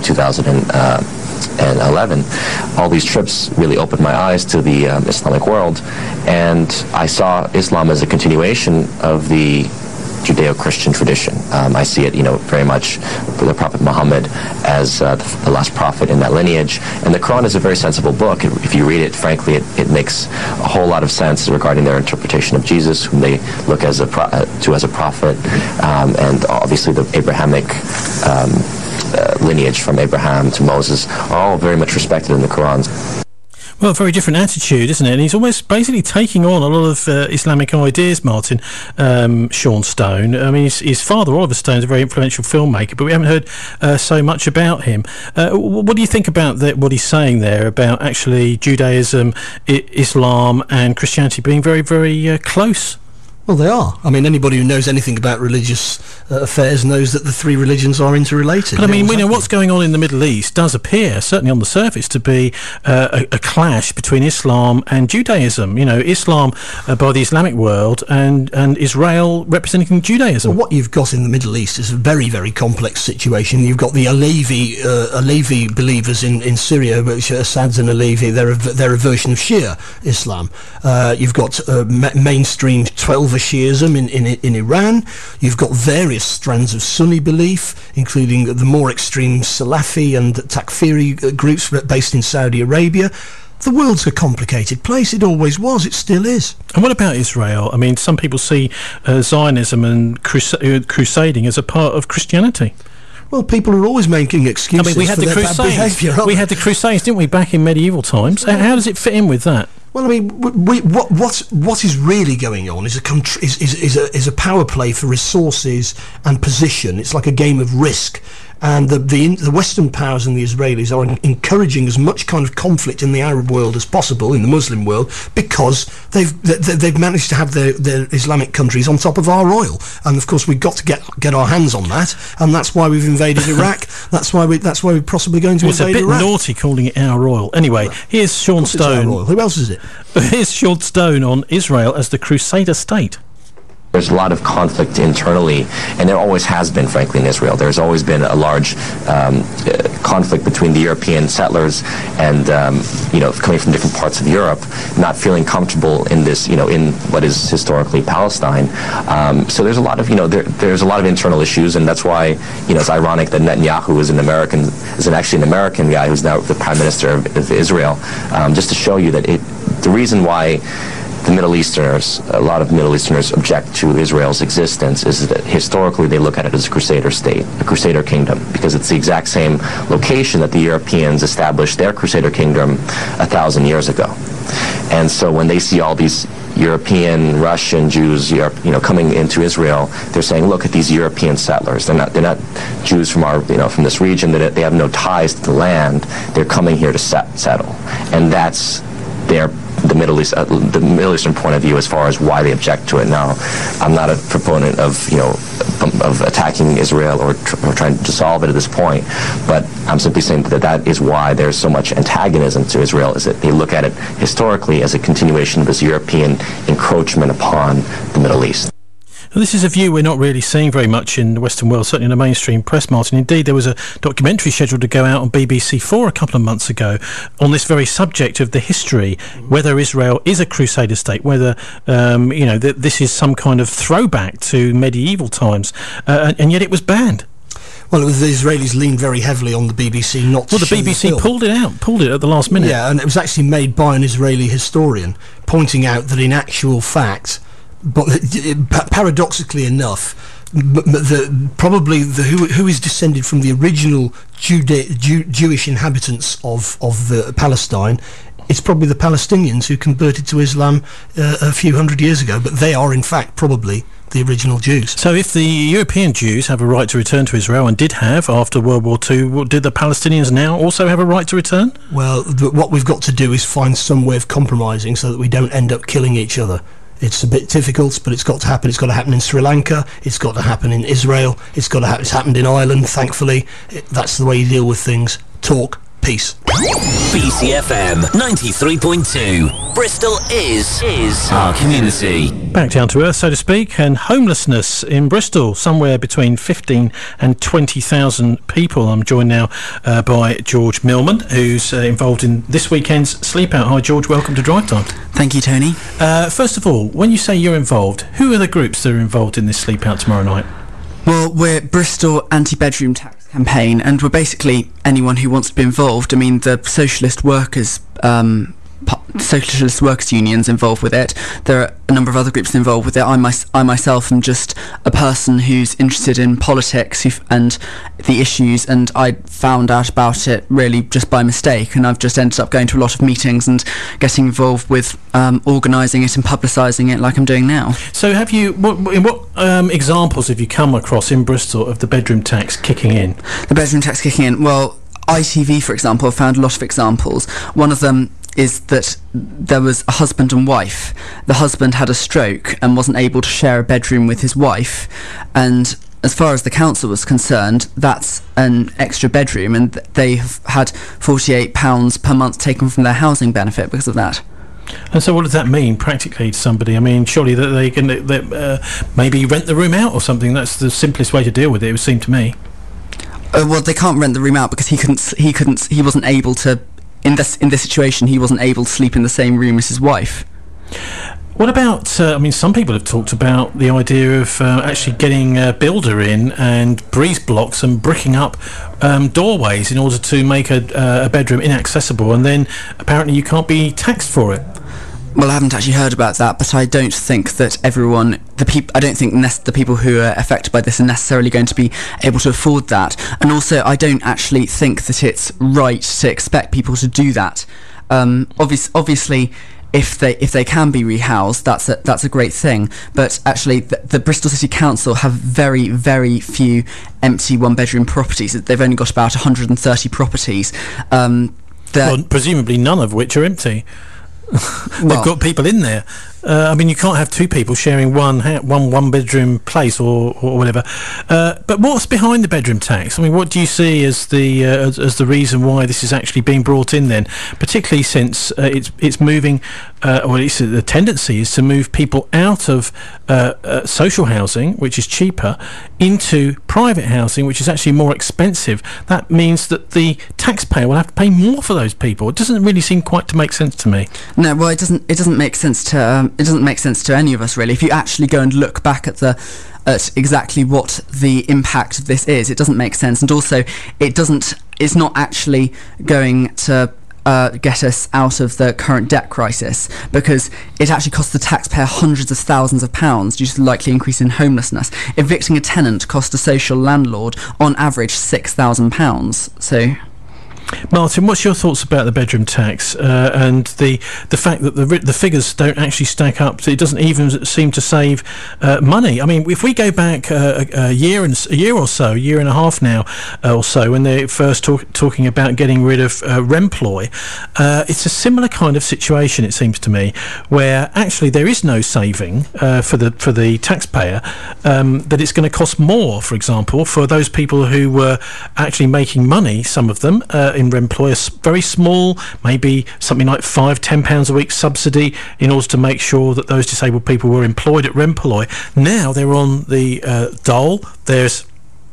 2011, all these trips really opened my eyes to the Islamic world, and I saw Islam as a continuation of the Judeo-Christian tradition. I see it, very much the Prophet Muhammad as the last prophet in that lineage. And the Quran is a very sensible book. If you read it, frankly, it makes a whole lot of sense regarding their interpretation of Jesus, whom they look as a prophet, and obviously the Abrahamic lineage from Abraham to Moses are all very much respected in the Quran. Well, very different attitude, isn't it? And he's almost basically taking on a lot of Islamic ideas, Martin, Sean Stone. I mean, his father, Oliver Stone, is a very influential filmmaker, but we haven't heard so much about him. What do you think about what he's saying there about actually Judaism, Islam and Christianity being very, very close? Well, they are. I mean, anybody who knows anything about religious affairs knows that the three religions are interrelated. But I mean, we know what's going on in the Middle East does appear, certainly on the surface, to be a clash between Islam and Judaism. Islam by the Islamic world and Israel representing Judaism. Well, what you've got in the Middle East is a very, very complex situation. You've got the Alevi believers in Syria, which Assad's an Alevi. They're a version of Shia Islam. You've got mainstream 12 Shiism in Iran. You've got various strands of Sunni belief, including the more extreme Salafi and Takfiri groups based in Saudi Arabia. The world's a complicated place. It always was. It still is. And what about Israel? I mean, some people see Zionism and crusading as a part of Christianity. Well, people are always making excuses we had for the their bad behaviour. We had the Crusades, didn't we, back in medieval times? How does it fit in with that? Well, I mean, what is really going on is a power play for resources and position. It's like a game of Risk, and the Western powers and the Israelis are encouraging as much kind of conflict in the Arab world as possible, in the Muslim world, because they've managed to have their Islamic countries on top of our oil, and of course we've got to get our hands on that, and that's why we've invaded Iraq. That's why we're possibly going to invade Iraq. It's a bit naughty calling it our oil. Anyway, here's Sean Stone. Who else is it? Here's Sean Stone on Israel as the Crusader state. There's a lot of conflict internally, and there always has been, frankly, in Israel. There's always been a large conflict between the European settlers and, coming from different parts of Europe, not feeling comfortable in this, in what is historically Palestine. So there's a lot of, there's a lot of internal issues, and that's why, it's ironic that Netanyahu is actually an American guy who's now the Prime Minister of Israel, just to show you that the reason why a lot of Middle Easterners object to Israel's existence is that historically they look at it as a Crusader state, a Crusader kingdom, because it's the exact same location that the Europeans established their Crusader kingdom 1,000 years ago. And so when they see all these European, Russian Jews, coming into Israel, they're saying, look at these European settlers. They're not Jews from from this region. They have no ties to the land. They're coming here to settle, and that's the Middle Eastern point of view as far as why they object to it. Now, I'm not a proponent of attacking Israel or trying to solve it at this point, but I'm simply saying that is why there's so much antagonism to Israel, is that they look at it historically as a continuation of this European encroachment upon the Middle East. Well, this is a view we're not really seeing very much in the Western world, certainly in the mainstream press, Martin. Indeed, there was a documentary scheduled to go out on BBC4 a couple of months ago on this very subject of the history, whether Israel is a Crusader state, whether, this is some kind of throwback to medieval times, and yet it was banned. Well, the Israelis leaned very heavily on the BBC not to show the BBC film. pulled it at the last minute. Yeah, and it was actually made by an Israeli historian, pointing out that in actual fact, but paradoxically enough, who is descended from the original Jewish inhabitants of Palestine, it's probably the Palestinians who converted to Islam a few hundred years ago, but they are in fact probably the original Jews. So if the European Jews have a right to return to Israel, and did have after World War II, did the Palestinians now also have a right to return? Well, what we've got to do is find some way of compromising so that we don't end up killing each other. It's a bit difficult, but it's got to happen. It's got to happen in Sri Lanka. It's got to happen in Israel. It's happened in Ireland, thankfully. That's the way you deal with things. Talk. Peace. BCFM 93.2. Bristol is our community. Back down to earth, so to speak, and homelessness in Bristol, somewhere between 15 and 20,000 people. I'm joined now by George Millman, who's involved in this weekend's Sleep Out. Hi, George. Welcome to Drive Time. Thank you, Tony. First of all, when you say you're involved, who are the groups that are involved in this Sleep Out tomorrow night? Well, we're Bristol Anti-Bedroom Tax Campaign, and we're basically anyone who wants to be involved. I mean, the Socialist Workers Unions involved with it. There are a number of other groups involved with it. I myself am just a person who's interested in politics and the issues, and I found out about it really just by mistake, and I've just ended up going to a lot of meetings and getting involved with organising it and publicising it like I'm doing now. So have you, what examples have you come across in Bristol of the bedroom tax kicking in? The bedroom tax kicking in? Well, ITV, for example, I found a lot of examples. One of them is that there was a husband and wife. The husband had a stroke and wasn't able to share a bedroom with his wife, and as far as the council was concerned, that's an extra bedroom, and they have had £48 per month taken from their housing benefit because of that. And so what does that mean practically to somebody? I mean, surely that they can maybe rent the room out or something. That's the simplest way to deal with it, it would seem to me. Well, they can't rent the room out because he wasn't able to. In this situation, he wasn't able to sleep in the same room as his wife. What about, some people have talked about the idea of actually getting a builder in and breeze blocks and bricking up doorways in order to make a bedroom inaccessible, and then apparently you can't be taxed for it. Well, I haven't actually heard about that, but I don't think that the people who are affected by this are necessarily going to be able to afford that. And also, I don't actually think that it's right to expect people to do that. Obviously, if they can be rehoused, that's a great thing. But actually, the Bristol City Council have very, very few empty one-bedroom properties. They've only got about 130 properties. Well, presumably none of which are empty. They've got people in there. I mean, you can't have two people sharing one bedroom place or whatever. But what's behind the bedroom tax? I mean, what do you see as the reason why this is actually being brought in then? Particularly since it's moving, or at least the tendency is to move people out of social housing, which is cheaper, into private housing, which is actually more expensive. That means that the taxpayer will have to pay more for those people. It doesn't really seem quite to make sense to me. No, well, it doesn't make sense to. It doesn't make sense to any of us, really. If you actually go and look back at exactly what the impact of this is, it doesn't make sense. And also, it's not actually going to get us out of the current debt crisis, because it actually costs the taxpayer hundreds of thousands of pounds due to the likely increase in homelessness. Evicting a tenant costs a social landlord, on average, £6,000. So... Martin, what's your thoughts about the bedroom tax and the fact that the figures don't actually stack up? It doesn't even seem to save money. I mean, if we go back a year and a half now or so, when they're first talking about getting rid of Remploy, it's a similar kind of situation, it seems to me, where actually there is no saving for the taxpayer. That it's going to cost more, for example, for those people who were actually making money, some of them, in Remploy, a very small, maybe something like £5-10 a week subsidy in order to make sure that those disabled people were employed at Remploy. Now they're on the dole. There's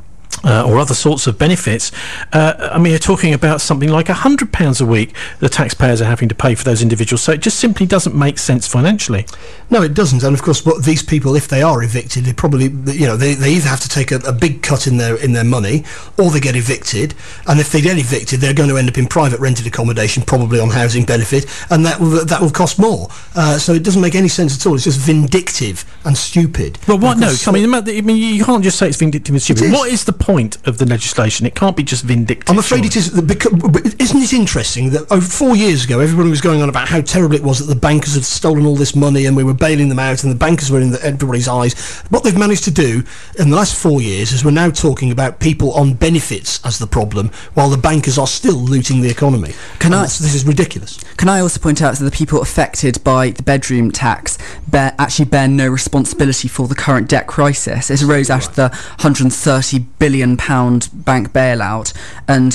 or other sorts of benefits. I mean, you're talking about something like £100 a week the taxpayers are having to pay for those individuals, so it just simply doesn't make sense financially. No, it doesn't. And of course, what these people, if they are evicted, they probably, they either have to take a big cut in their money, or they get evicted. And if they get evicted, they're going to end up in private rented accommodation, probably on housing benefit, and that will cost more. So it doesn't make any sense at all. It's just vindictive and stupid. Well, what? No, I mean, you can't just say it's vindictive and stupid. What is the point of the legislation? It can't be just vindictive. I'm afraid it is. Isn't it interesting that 4 years ago everybody was going on about how terrible it was that the bankers had stolen all this money and we were bailing them out and the bankers were in everybody's eyes. What they've managed to do in the last 4 years is we're now talking about people on benefits as the problem, while the bankers are still looting the economy. This is ridiculous. Can I also point out that the people affected by the bedroom tax actually bear no responsibility for the current debt crisis? It arose out of the £130 billion bank bailout, and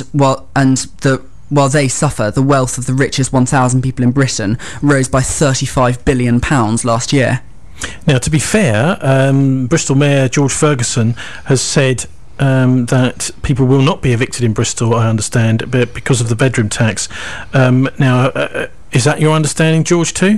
while they suffer, the wealth of the richest 1,000 people in Britain rose by £35 billion last year. Now, to be fair, Bristol Mayor George Ferguson has said that people will not be evicted in Bristol, I understand, because of the bedroom tax. Now, is that your understanding, George, too?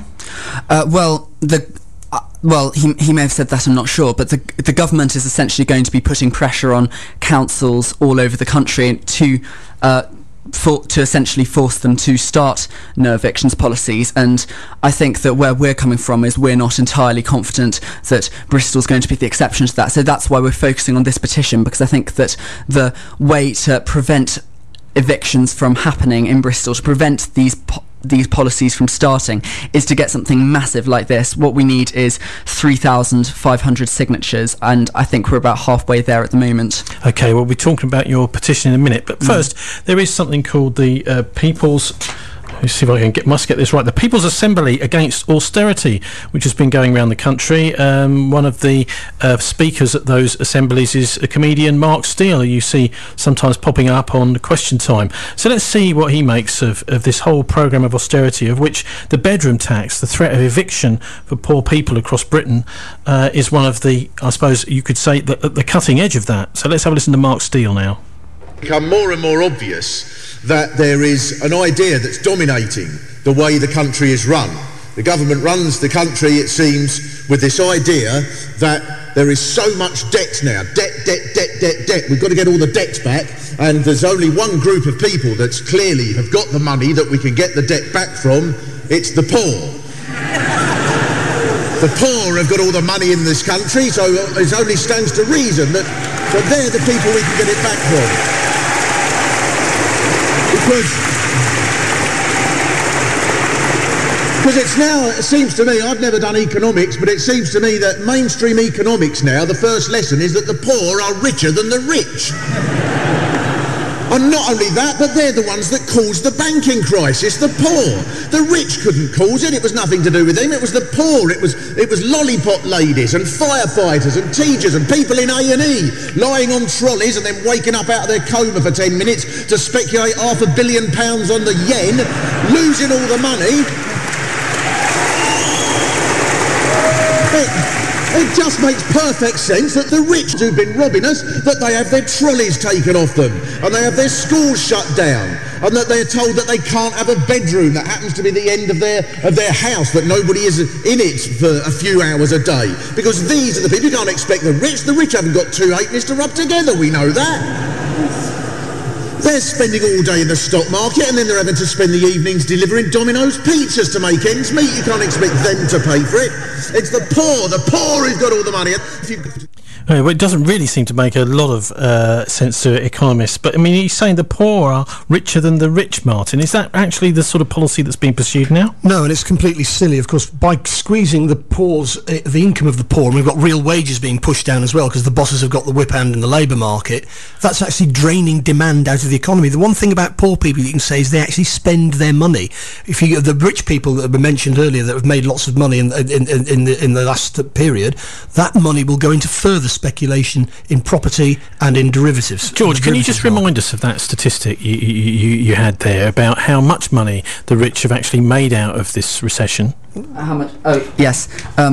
Well, he may have said that, I'm not sure, but the government is essentially going to be putting pressure on councils all over the country to essentially force them to start no evictions policies. And I think that where we're coming from is we're not entirely confident that Bristol's going to be the exception to that. So that's why we're focusing on this petition, because I think that the way to prevent evictions from happening in Bristol, to prevent these policies from starting, is to get something massive like this. What we need is 3,500 signatures, and I think we're about halfway there at the moment. Okay, we'll be talking about your petition in a minute, but first there is something called the People's... Let's see if I must get this right. The People's Assembly Against Austerity, which has been going around the country. One of the speakers at those assemblies is a comedian, Mark Steele, who you see sometimes popping up on Question Time. So let's see what he makes of this whole programme of austerity, of which the bedroom tax, the threat of eviction for poor people across Britain, is one of the, I suppose you could say, the cutting edge of that. So let's have a listen to Mark Steele now. Become more and more obvious that there is an idea that's dominating the way the country is run. The government runs the country, it seems, with this idea that there is so much debt now. Debt. We've got to get all the debt back, and there's only one group of people that's clearly have got the money that we can get the debt back from. It's the poor. The poor have got all the money in this country, so it only stands to reason that they're the people we can get it back from. Because it's now, it seems to me, I've never done economics, but it seems to me that mainstream economics now, the first lesson is that the poor are richer than the rich. And not only that, but they're the ones that caused the banking crisis, the poor. The rich couldn't cause it, it was nothing to do with them, it was the poor, it was lollipop ladies and firefighters and teachers and people in A&E lying on trolleys and then waking up out of their coma for 10 minutes to speculate £500 million on the yen, losing all the money. It just makes perfect sense that the rich who've been robbing us, that they have their trolleys taken off them, and they have their schools shut down, and that they're told that they can't have a bedroom that happens to be the end of their house, that nobody is in it for a few hours a day. Because these are the people, you can't expect the rich haven't got two halfpennies to rub together, we know that. They're spending all day in the stock market and then they're having to spend the evenings delivering Domino's pizzas to make ends meet. You can't expect them to pay for it. It's the poor who've got all the money. Well, it doesn't really seem to make a lot of sense to economists, but I mean, he's saying the poor are richer than the rich, Martin. Is that actually the sort of policy that's being pursued now? No, and it's completely silly, of course, by squeezing the poor's, the income of the poor, and we've got real wages being pushed down as well, because the bosses have got the whip hand in the labour market, that's actually draining demand out of the economy. The one thing about poor people you can say is they actually spend their money. If you the rich people that were mentioned earlier that have made lots of money in the last period, that money will go into further speculation in property and in derivatives. George, can you just remind us of that statistic you had there about how much money the rich have actually made out of this recession? How much? Oh, yes.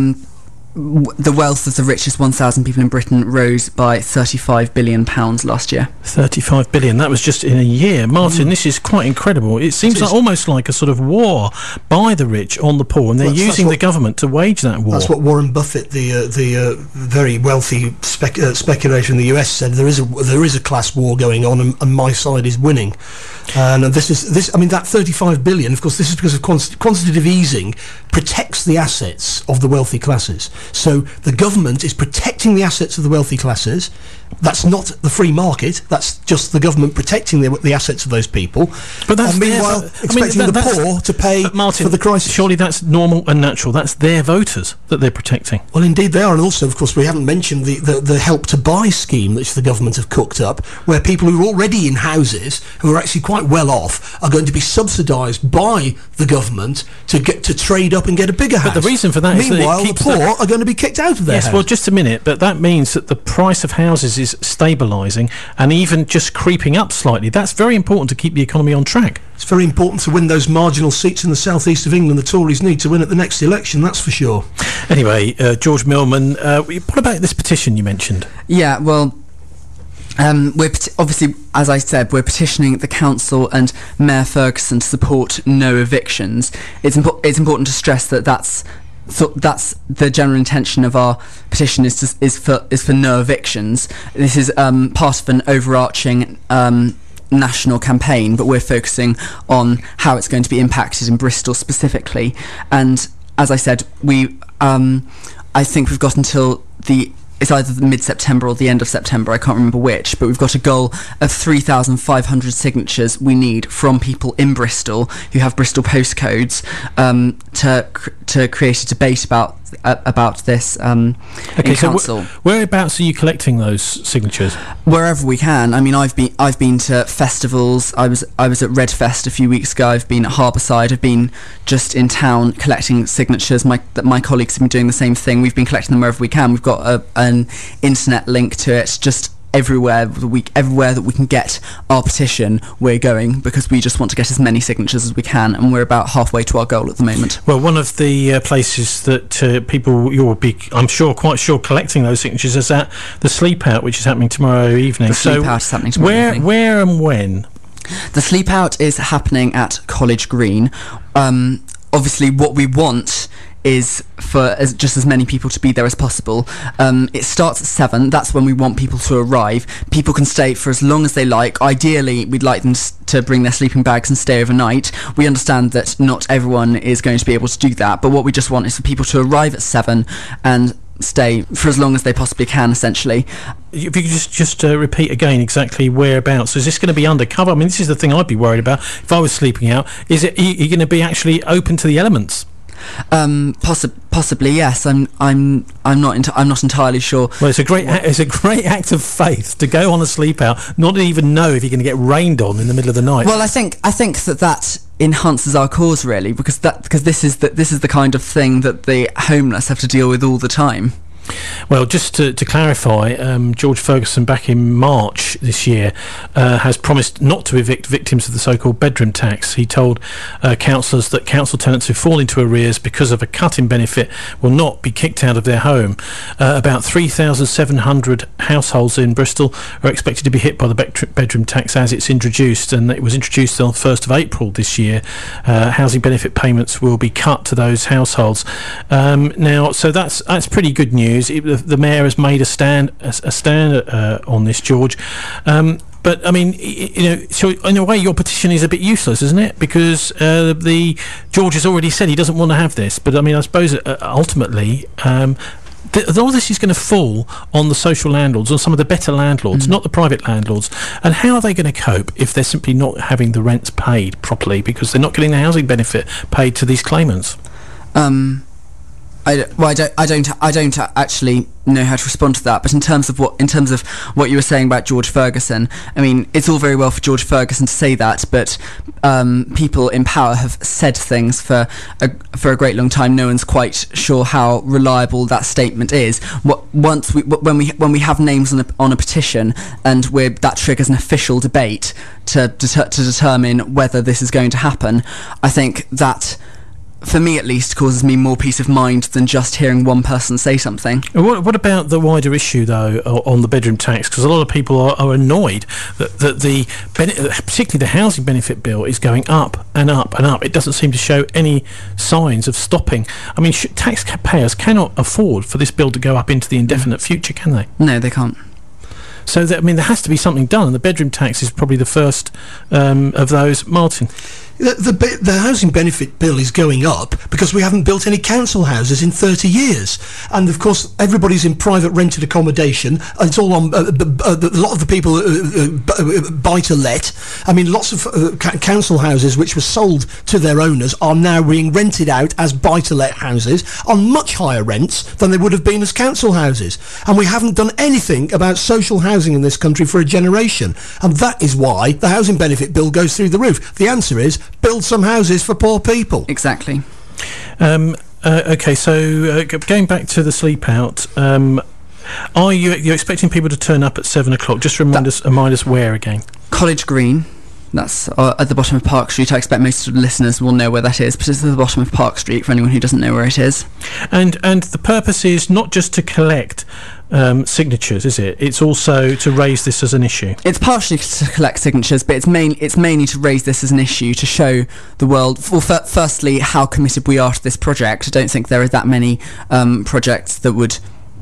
The wealth of the richest 1,000 people in Britain rose by £35 billion last year. 35 billion, that was just in a year. Martin, this is quite incredible. It seems like almost like a sort of war by the rich on the poor, and they're using the government to wage that war. That's what Warren Buffett, the very wealthy speculator in the US, said. There is a class war going on, and my side is winning. And this. I mean, that 35 billion. Of course, this is because of quantitative easing protects the assets of the wealthy classes. So the government is protecting the assets of the wealthy classes. That's not the free market. That's just the government protecting the assets of those people. But that's meanwhile expecting the poor to pay Martin, for the crisis. Surely that's normal and natural. That's their voters that they're protecting. Well, indeed they are. And also, of course, we haven't mentioned the Help to Buy scheme which the government have cooked up, where people who are already in houses, who are actually quite well off, are going to be subsidised by the government to trade up and get a bigger house. But the reason for that is that meanwhile, the poor are going to be kicked out of their house. Yes, well, just a minute. But that means that the price of houses is stabilising and even just creeping up slightly. That's very important to keep the economy on track. It's very important to win those marginal seats in the southeast of England the Tories need to win at the next election, that's for sure. Anyway, George Millman, what about this petition you mentioned? Yeah, well, we're obviously, as I said, we're petitioning the council and Mayor Ferguson to support no evictions. It's important to stress that that's the general intention of our petition is for no evictions. This is part of an overarching national campaign, but we're focusing on how it's going to be impacted in Bristol specifically. And as I said, I think we've got until it's either the mid-September or the end of September, I can't remember which, but we've got a goal of 3,500 signatures we need from people in Bristol who have Bristol postcodes to create a debate about this in council. So whereabouts are you collecting those signatures? Wherever we can. I mean, I've been to festivals. I was at Redfest a few weeks ago. I've been at Harbourside. I've been just in town collecting signatures. My colleagues have been doing the same thing. We've been collecting them wherever we can. We've got an internet link to it. Just everywhere that we can get our petition, we're going, because we just want to get as many signatures as we can, and we're about halfway to our goal at the moment. Well, one of the places that people, you'll be, I'm sure, quite sure, collecting those signatures is at the Sleep Out, which is happening tomorrow evening. The Sleep Out is happening tomorrow evening. Where and when? The Sleep Out is happening at College Green. Obviously, what we want is for just as many people to be there as possible. It starts at 7. That's when we want people to arrive. People can stay for as long as they like. Ideally, we'd like them to bring their sleeping bags and stay overnight. We understand that not everyone is going to be able to do that, but what we just want is for people to arrive at 7 and stay for as long as they possibly can, essentially. If you could just repeat again exactly whereabouts. Is this going to be undercover? I mean, this is the thing I'd be worried about if I was sleeping out. Is it you going to be actually open to the elements? Possibly, yes. I'm not entirely sure. Well, it's a great act of faith to go on a sleep out, not even know if you're going to get rained on in the middle of the night. Well, I think that enhances our cause, really, because this is the kind of thing that the homeless have to deal with all the time. Well, just to clarify, George Ferguson back in March this year has promised not to evict victims of the so-called bedroom tax. He told councillors that council tenants who fall into arrears because of a cut in benefit will not be kicked out of their home. About 3,700 households in Bristol are expected to be hit by the bedroom tax as it's introduced, and it was introduced on the 1st of April this year. Housing benefit payments will be cut to those households. Now, so that's pretty good news. The mayor has made a stand on this, George. But I mean, so in a way, your petition is a bit useless, isn't it? Because George has already said he doesn't want to have this. But I mean, I suppose ultimately, all this is going to fall on the social landlords, on some of the better landlords, not the private landlords. And how are they going to cope if they're simply not having the rents paid properly because they're not getting the housing benefit paid to these claimants? I don't actually know how to respond to that. But in terms of what you were saying about George Ferguson, I mean, it's all very well for George Ferguson to say that, but people in power have said things for a great long time. No one's quite sure how reliable that statement is. When we have names on a petition, and that triggers an official debate to determine whether this is going to happen, I think that, for me at least, causes me more peace of mind than just hearing one person say something. What about the wider issue, though, on the bedroom tax? Because a lot of people are annoyed that particularly the housing benefit bill is going up and up and up. It doesn't seem to show any signs of stopping. I mean, taxpayers cannot afford for this bill to go up into the indefinite future, can they? No, they can't. So, there has to be something done, and the bedroom tax is probably the first of those. Martin? The housing benefit bill is going up because we haven't built any council houses in 30 years. And, of course, everybody's in private rented accommodation. It's all on... a lot of the people buy-to-let. I mean, lots of council houses which were sold to their owners are now being rented out as buy-to-let houses on much higher rents than they would have been as council houses. And we haven't done anything about social housing in this country for a generation. And that is why the housing benefit bill goes through the roof. The answer is build some houses for poor people. Exactly. Okay, so going back to the sleep out, are you're expecting people to turn up at 7 o'clock? Just remind us where again? College Green. That's at the bottom of Park Street. I expect most of the listeners will know where that is, but it's at the bottom of Park Street for anyone who doesn't know where it is. And the purpose is not just to collect signatures, is it? It's also to raise this as an issue. It's partially to collect signatures, but it's mainly to raise this as an issue, to show the world, well, firstly, how committed we are to this project. I don't think there are that many projects that would...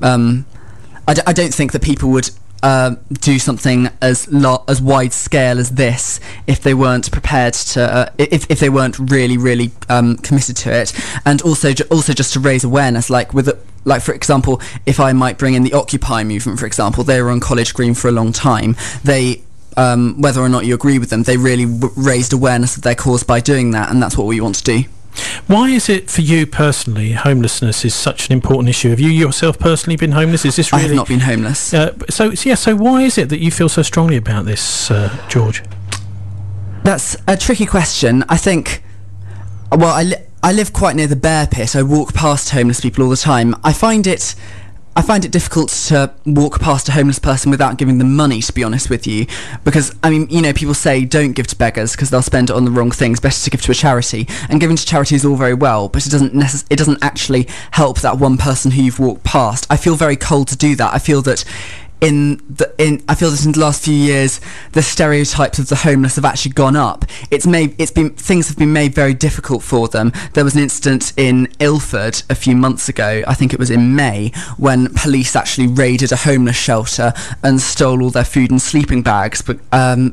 I don't think that people would do something as wide scale as this if they weren't prepared to if they weren't really committed to it. And also just to raise awareness, like for example, if I might bring in the Occupy movement, for example, they were on College Green for a long time. They whether or not you agree with them, they really raised awareness of their cause by doing that, and that's what we want to do. Why is it for you personally homelessness is such an important issue? Have you yourself personally been homeless? Is this really... I have not been homeless. So why is it that you feel so strongly about this, George? That's a tricky question. I think... Well, I live quite near the Bear Pit. I walk past homeless people all the time. I find it difficult to walk past a homeless person without giving them money, to be honest with you, because, I mean, people say don't give to beggars because they'll spend it on the wrong things. Better to give to a charity, and giving to charity is all very well, but it doesn't actually help that one person who you've walked past. I feel very cold to do that. I feel that I feel that in the last few years, the stereotypes of the homeless have actually gone up. Things have been made very difficult for them. There was an incident in Ilford a few months ago, I think it was in May, when police actually raided a homeless shelter and stole all their food and sleeping bags. And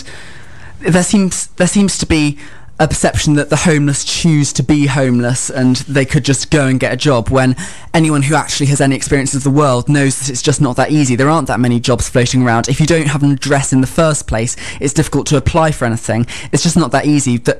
there seems to be a perception that the homeless choose to be homeless and they could just go and get a job, when anyone who actually has any experience of the world knows that it's just not that easy. There aren't that many jobs floating around. If you don't have an address in the first place, it's difficult to apply for anything. It's just not that easy. That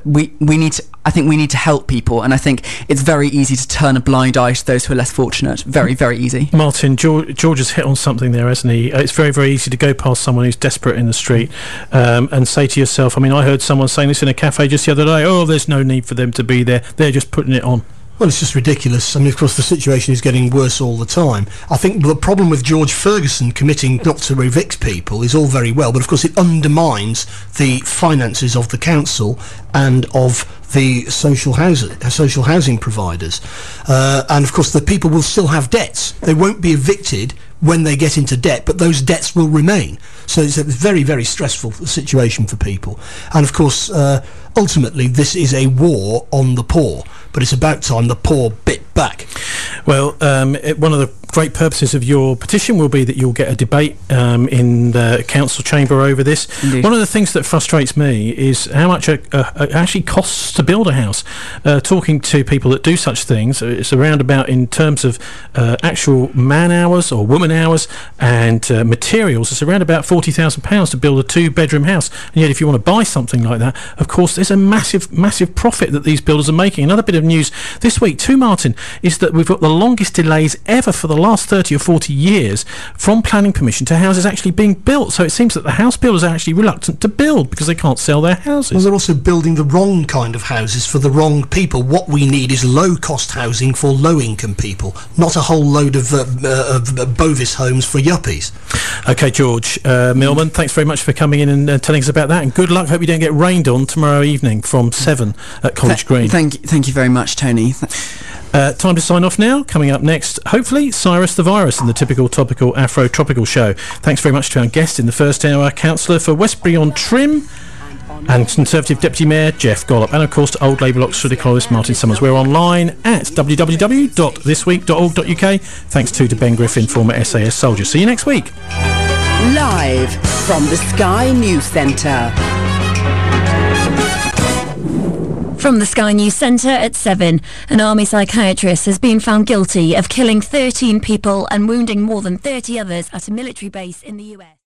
I think we need to help people, and I think it's very easy to turn a blind eye to those who are less fortunate. Very, very easy. Martin, George has hit on something there, hasn't he? It's very, very easy to go past someone who's desperate in the street and say to yourself, I mean, I heard someone saying this in a cafe just the other day, oh, there's no need for them to be there. They're just putting it on. Well, it's just ridiculous. I mean, of course, the situation is getting worse all the time. I think the problem with George Ferguson committing not to evict people is all very well, but of course it undermines the finances of the council and of the social housing providers. And of course the people will still have debts. They won't be evicted when they get into debt, but those debts will remain. So it's a very, very stressful situation for people. And of course, ultimately, this is a war on the poor, but it's about time the poor bit back. Well, one of the great purposes of your petition will be that you'll get a debate in the council chamber over this. Indeed. One of the things that frustrates me is how much it actually costs to build a house. Talking to people that do such things, it's around about, in terms of actual man hours or woman hours and materials, it's around about £40,000 to build a 2-bedroom house. And yet if you want to buy something like that, of course there's a massive profit that these builders are making. Another bit of news this week too, Martin, is that we've got the longest delays ever for the last 30 or 40 years from planning permission to houses actually being built. So it seems that the house builders are actually reluctant to build because they can't sell their houses. Well, they're also building the wrong kind of houses for the wrong people. What we need is low-cost housing for low-income people, not a whole load of Bovis homes for yuppies. OK, George Millman, thanks very much for coming in and telling us about that, and good luck. Hope you don't get rained on tomorrow evening from 7 at College Green. Thank you very much, Tony. Time to sign off now. Coming up next, hopefully, Cyrus the Virus and the typical topical Afro-tropical show. Thanks very much to our guest in the first hour, Councillor for Westbury-on-Trim and Conservative Deputy Mayor Jeff Gollop, and of course to Old Labour Oxford economist Martin Summers. We're online at www.thisweek.org.uk. Thanks too to Ben Griffin, former SAS soldier. See you next week. Live from the Sky News Centre. From the Sky News Centre at 7, an army psychiatrist has been found guilty of killing 13 people and wounding more than 30 others at a military base in the US.